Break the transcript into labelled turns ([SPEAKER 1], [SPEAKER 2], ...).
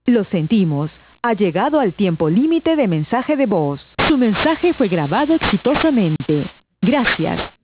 [SPEAKER 1] Lo sentimos. Ha llegado al tiempo límite de mensaje de voz. Su mensaje fue grabado exitosamente. Gracias.